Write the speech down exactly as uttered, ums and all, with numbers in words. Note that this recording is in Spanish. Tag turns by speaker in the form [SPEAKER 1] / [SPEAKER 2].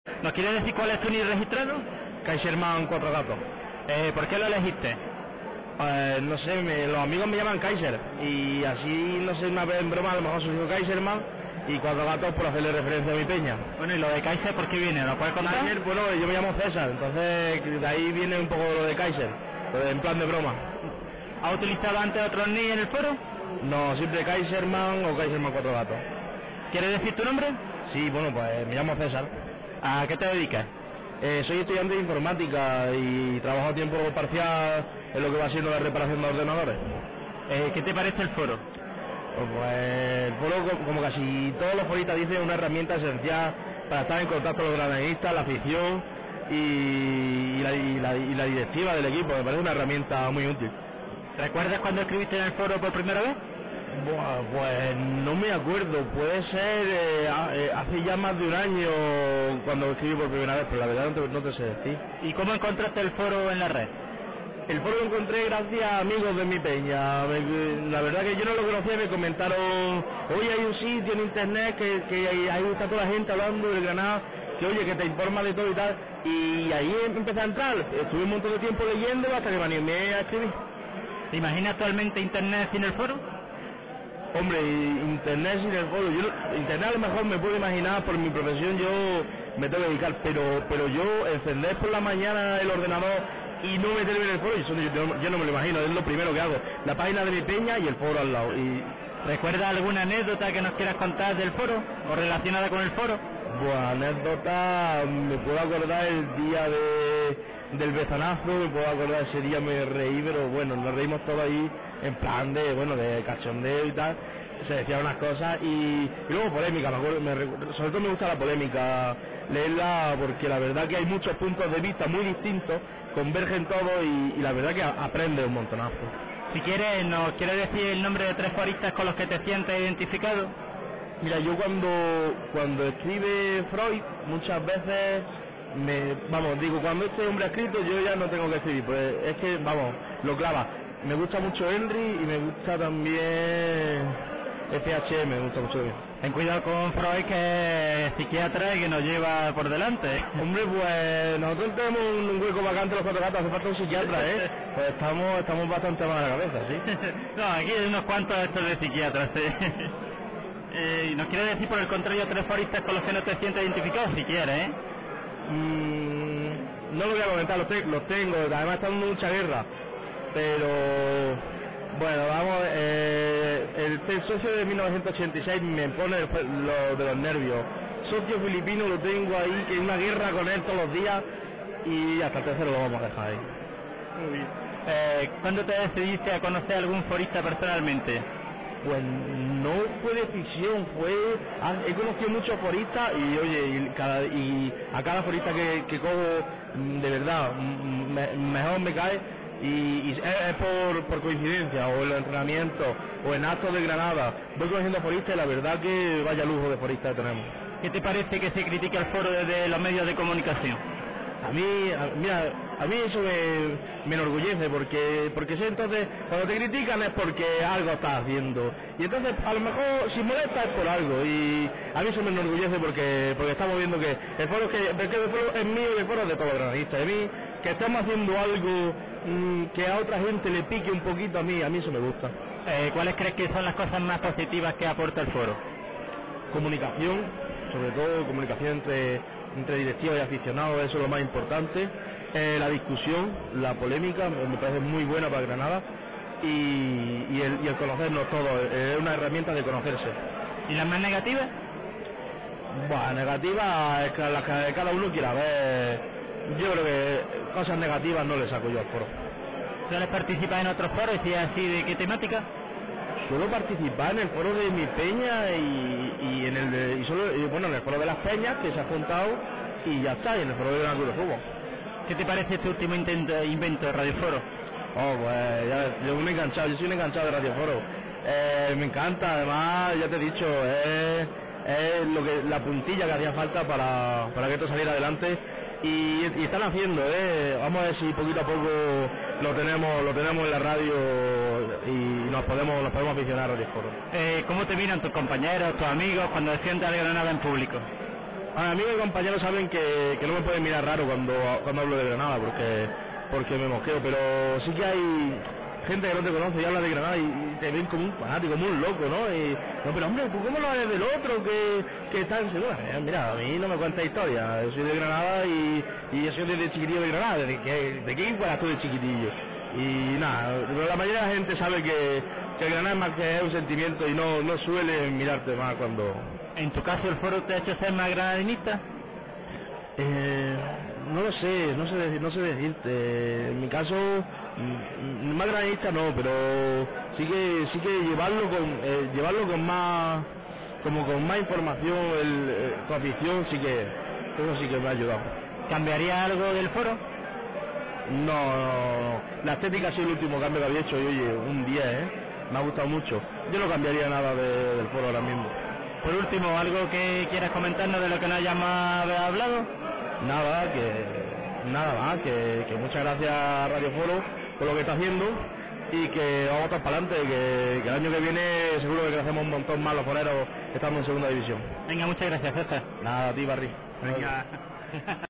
[SPEAKER 1] ¿Nos quieres decir cuál es tu N I D registrado?
[SPEAKER 2] Kaiserman Cuatro Gatos.
[SPEAKER 1] Eh, ¿Por qué lo elegiste?
[SPEAKER 2] Eh, no sé, me, los amigos me llaman Kaiser y así, no sé, una vez en broma a lo mejor surgió Kaiserman y Cuatro Gatos por hacerle referencia a mi peña.
[SPEAKER 1] Bueno, ¿y lo de Kaiser por qué viene? ¿Lo puedes contar?
[SPEAKER 2] Kaiser, bueno, yo me llamo César, entonces de ahí viene un poco lo de Kaiser, en plan de broma.
[SPEAKER 1] ¿Has utilizado antes otro N I D en el foro?
[SPEAKER 2] No, siempre Kaiserman o Kaiserman Cuatro Gatos.
[SPEAKER 1] ¿Quieres decir tu nombre?
[SPEAKER 2] Sí, bueno, pues me llamo César.
[SPEAKER 1] ¿A qué te dedicas?
[SPEAKER 2] Eh, soy estudiante de informática y trabajo a tiempo parcial en lo que va siendo la reparación de ordenadores.
[SPEAKER 1] Eh, ¿Qué te parece el foro?
[SPEAKER 2] Pues el foro, como casi todos los foristas dicen, es una herramienta esencial para estar en contacto con los granaderistas, la afición y, y, la, y, la, y la directiva del equipo. Me parece una herramienta muy útil.
[SPEAKER 1] ¿Recuerdas cuando escribiste en el foro por primera vez?
[SPEAKER 2] Buah, pues no me acuerdo, puede ser eh, eh, hace ya más de un año cuando escribí por primera vez, pero la verdad no te, no te sé decir.
[SPEAKER 1] ¿Y cómo encontraste el foro en la red?
[SPEAKER 2] El foro lo encontré gracias a amigos de mi peña. Me, la verdad que yo no lo conocía, me comentaron, oye, hay un sitio en internet que, que ahí, ahí está toda la gente hablando del Granada, que oye, que te informa de todo y tal, y ahí empecé a entrar, estuve un montón de tiempo leyendo hasta que me animé a escribir.
[SPEAKER 1] ¿Te imaginas actualmente internet sin el foro?
[SPEAKER 2] Hombre, internet sin el foro, yo internet a lo mejor me puedo imaginar, por mi profesión yo me tengo que dedicar, pero pero yo encender por la mañana el ordenador y no meterme en el foro, yo, yo, yo no me lo imagino, es lo primero que hago, la página de mi peña y el foro al lado. Y
[SPEAKER 1] ¿recuerdas alguna anécdota que nos quieras contar del foro o relacionada con el foro?
[SPEAKER 2] Bueno, anécdota, me puedo acordar el día de del bezanazo, me puedo acordar ese día, me reí, pero bueno, nos reímos todos ahí en plan de, bueno, de cachondeo y tal, se decían unas cosas y, y luego polémica, me acuerdo, me, sobre todo me gusta la polémica, leerla porque la verdad que hay muchos puntos de vista muy distintos, convergen todos y, y la verdad que aprende un montonazo.
[SPEAKER 1] Si quieres, ¿nos quieres decir el nombre de tres foristas con los que te sientes identificado?
[SPEAKER 2] Mira, yo cuando, cuando escribe Freud, muchas veces me, vamos, digo, cuando este hombre ha escrito yo ya no tengo que escribir, pues es que, vamos, lo clava. Me gusta mucho Henry y me gusta también F H M, me gusta mucho bien.
[SPEAKER 1] Ten cuidado con Freud, que es psiquiatra y que nos lleva por delante.
[SPEAKER 2] Hombre, pues nosotros tenemos un hueco vacante los Cuatro Gatos, hace falta un psiquiatra, ¿eh? Pues estamos, estamos bastante mal a la cabeza, ¿sí?
[SPEAKER 1] No, aquí hay unos cuantos estos de psiquiatras, ¿sí? Eh, ¿Nos quiere decir por el contrario tres foristas con los que no te sientes identificado? Si quieres, ¿eh?
[SPEAKER 2] Mm, no lo voy a comentar, los, te los tengo, además están en mucha guerra, pero bueno, vamos, eh, el, el socio de mil novecientos ochenta y seis me pone lo de los nervios. Socio filipino lo tengo ahí, que hay una guerra con él todos los días y hasta el tercero lo vamos a dejar ahí.
[SPEAKER 1] Muy bien. Eh, ¿Cuándo te decidiste a conocer a algún forista personalmente?
[SPEAKER 2] Pues no fue decisión, fue... He conocido muchos foristas y oye, y, cada, y a cada forista que, que cojo, de verdad, me, mejor me cae y, y es, es por, por coincidencia, o en los entrenamientos, o en actos de Granada. Voy conociendo foristas y la verdad que vaya lujo de foristas que tenemos.
[SPEAKER 1] ¿Qué te parece que se critique al foro desde los medios de comunicación?
[SPEAKER 2] A mí, a, mira, a mí eso me, me enorgullece porque porque sé entonces cuando te critican es porque algo estás haciendo y entonces a lo mejor si molesta es por algo y a mí eso me enorgullece porque porque estamos viendo que el foro, que, que el foro es mío y el foro es de todos los granadistas, de mí, que estamos haciendo algo mmm, que a otra gente le pique un poquito, a mí a mí eso me gusta.
[SPEAKER 1] Eh, ¿Cuáles crees que son las cosas más positivas que aporta el foro?
[SPEAKER 2] Comunicación, sobre todo comunicación entre entre directivos y aficionados, eso es lo más importante. Eh, la discusión, la polémica, me parece muy buena para Granada y, y, el, y el conocernos todos, es una herramienta de conocerse.
[SPEAKER 1] ¿Y las más negativas?
[SPEAKER 2] Bueno, negativas es que las que cada uno quiera ver. Yo creo que cosas negativas no le saco yo al foro.
[SPEAKER 1] ¿Sueles participar en otros foros y así de qué temática?
[SPEAKER 2] Suelo participar en el foro de mi peña y, y en el de, y solo, y bueno, en el foro de las peñas que se ha juntado y ya está, y en el foro de la Cruz de Fútbol.
[SPEAKER 1] ¿Qué te parece este último intento, invento de Radio Foro?
[SPEAKER 2] Oh, pues ya, yo me he enganchado, yo soy un enganchado de Radio Foro. Eh, me encanta, además, ya te he dicho, es, es lo que la puntilla que hacía falta para, para que esto saliera adelante. Y, y están haciendo, eh, vamos a ver si poquito a poco lo tenemos lo tenemos en la radio y nos podemos nos podemos aficionar a Radio Foro.
[SPEAKER 1] Eh, ¿Cómo te miran tus compañeros, tus amigos cuando defiendes al Granada en público?
[SPEAKER 2] A mí mis compañeros saben que, que no me pueden mirar raro cuando, cuando hablo de Granada, porque porque me mosqueo, pero sí que hay gente que no te conoce y habla de Granada y, y te ven como un fanático, como un loco, ¿no? Y, no, pero hombre, ¿tú cómo lo ves del otro que, que está en segura? Eh, mira, a mí no me cuenta historia, yo soy de Granada y, y yo soy desde chiquitillo de Granada, ¿de qué, de qué equipo eras tú de chiquitillo? Y nada, la mayoría de la gente sabe que, que Granada es más que un sentimiento y no, no suele mirarte más cuando...
[SPEAKER 1] ¿En tu caso el foro te ha hecho ser más granadinista?
[SPEAKER 2] Eh, no lo sé, no sé decir, no sé decirte. En mi caso, mm, más granadista no, pero sí que sí que llevarlo con eh, llevarlo con más como con más información, el, eh, tu afición sí que eso sí que me ha ayudado.
[SPEAKER 1] ¿Cambiaría algo del foro?
[SPEAKER 2] No, no, no. La estética ha sido el último cambio que había hecho y oye, un día, ¿eh? Me ha gustado mucho. Yo no cambiaría nada de, del foro ahora mismo.
[SPEAKER 1] Por último, ¿algo que quieras comentarnos de lo que no hayamos hablado?
[SPEAKER 2] Nada, que nada más, que, que muchas gracias a Radio Foro por lo que está haciendo y que vamos todos para adelante, que, que el año que viene seguro que crecemos un montón más los foreros estando en segunda división.
[SPEAKER 1] Venga, muchas gracias, César.
[SPEAKER 2] Nada, a ti, Barry.
[SPEAKER 1] Venga.